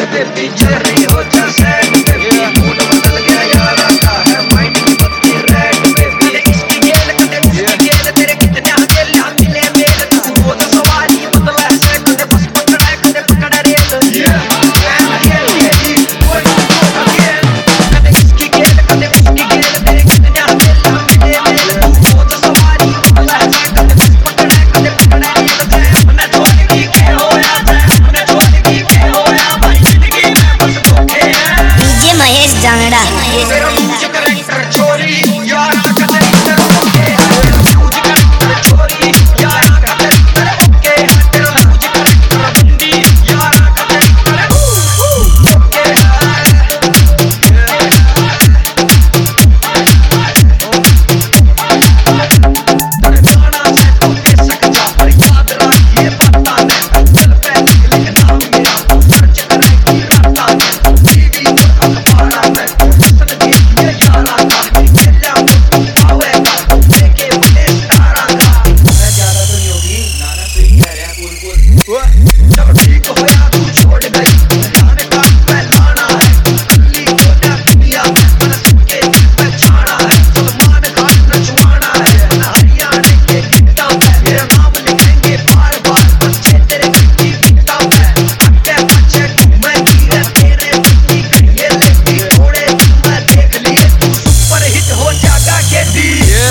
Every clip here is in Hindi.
बेबी चल रही हो जैसे बेबी मूड बदल गया यार का है माइंड की बत्ती रेड बेबी इसकी गेल कदे उसकी गेल तेरे कितने आगे ला मिले मेल तू रोज सवारी बदल ऐसे कदे बस पकड़ा रेल कदे इसकी गेल कदे उसकी गेल तेरे कितने आगे ला मिले मेल तू रोज सवारी बदल ऐसे कदे बस पकड़ा रेल मैं छोड़ के होया मैं छोड़ के होया भाई जिंदगी में बस धोखे हैं डीजे महेश जांगड़ा तेरा मुझ करैक्टर छोरी यारा का करैक्टर ओके मुझ करैक्टर छोरी यारा का करैक्टर ओके तेरा मुझ करैक्टर बंदी यारा का करैक्टर ओके तेरे गाना से तो बेशक जा पर याद रख ये बात है दिल पे लिखना मेरा सर्च करेगी राता में टीवी और अखबार में सनदी ये यारा का खेला आवेगा लेके बड़े स्टारा का मैं ज्यादा तो नहीं होगी नाना सही कह रहा कूल जब ठीक होया तू छोड़ गई जाने का पहचाना है दिल्ली को ना दुनिया में सबके पहचाना है सलमान खान नचवाना है हरियाणा के गिट्टा पे मेरा नाम लिखेंगे बार बार बच्चे तेरे घर की गिट्टा पे अक्के बच्चे घूमेंगी रे तेरे बच्ची करिए लेगी घोड़े मैं देख लिए तू सुपर हिट हो जाएगा खेती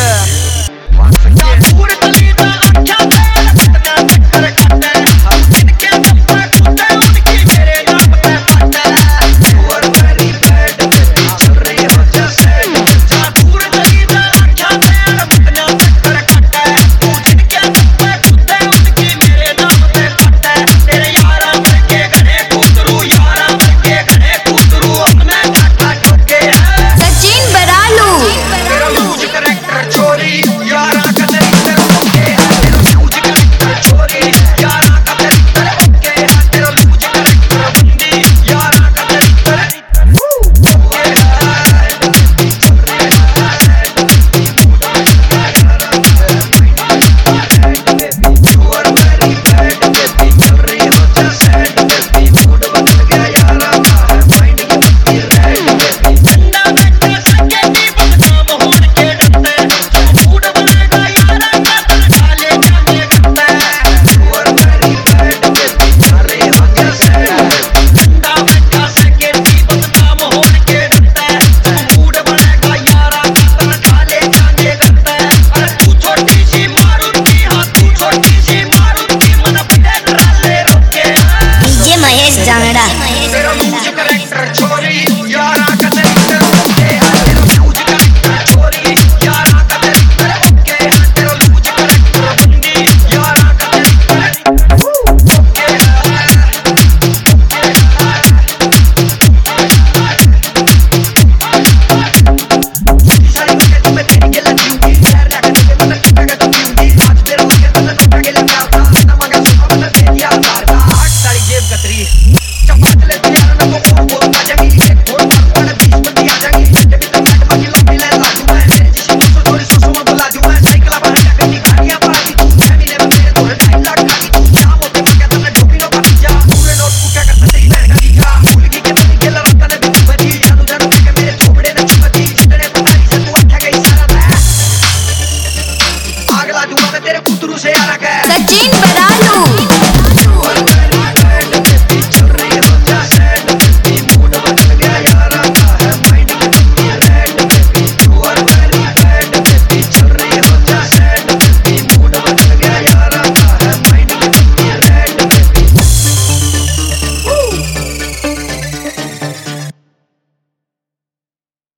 पूर गली दा आख्या तेरा कितना चक्कर काटे इनके दफ्तर खुदे उनकी मेरे नाम पे पट्टे you are very bad baby चल रही हो जैसे पूर गली दा आख्या तेरा कितना चक्कर काटे इनके दफ्तर खुदे उनकी मेरे नाम पे पट्टे तेरे यारा करके घरे कूतरू यारा करके घरे कूतरू अपने घाटा ठोके है सचिन बरालू तेरा लूज करैक्टर छोरी यारा का करैक्टर ओके तेरा लूज करैक्टर छोरी यारा का करैक्टर ओके तेरा लूज करैक्टर बंदी यारा का करैक्टर ओके चल रही है you are very bad baby चल रही हो जैसे बेबी मूड बदल गया यारा का है माइंड की बत्ती रेड बेबी ठंडा बैठे सके नी बदनाम होने के डरते मूड बनेगा यारा का डाले जाने करते you are very bad baby चल रही हो जैसे ठंडा बैठा सके नी बदनाम होने के डरते मूड बनेगा यारा का डाले जाने करते अरे तू छोटी सी मारुति हाँ तू छोटी सी मारुति मन बड़े डराले रोके डीजे महेश जांगड़ा तेरा लूज करैक्टर छोरी यारा का करैक्टर ओके तेरा लूज करैक्टर छोरी यारा का करैक्टर ओके तेरा लूज करैक्टर बंदी यारा का करैक्टर ओके सारी बातें तुम्हें तेरी के लगूंगी यार ना करने पे मतलब टूटेगा तो पीऊंगी आज मेरा हो गया तो टूटेगा ले प्यार का ना मगर सुनो मतलब तेरी यार का 8 साड़ी जेब कतरी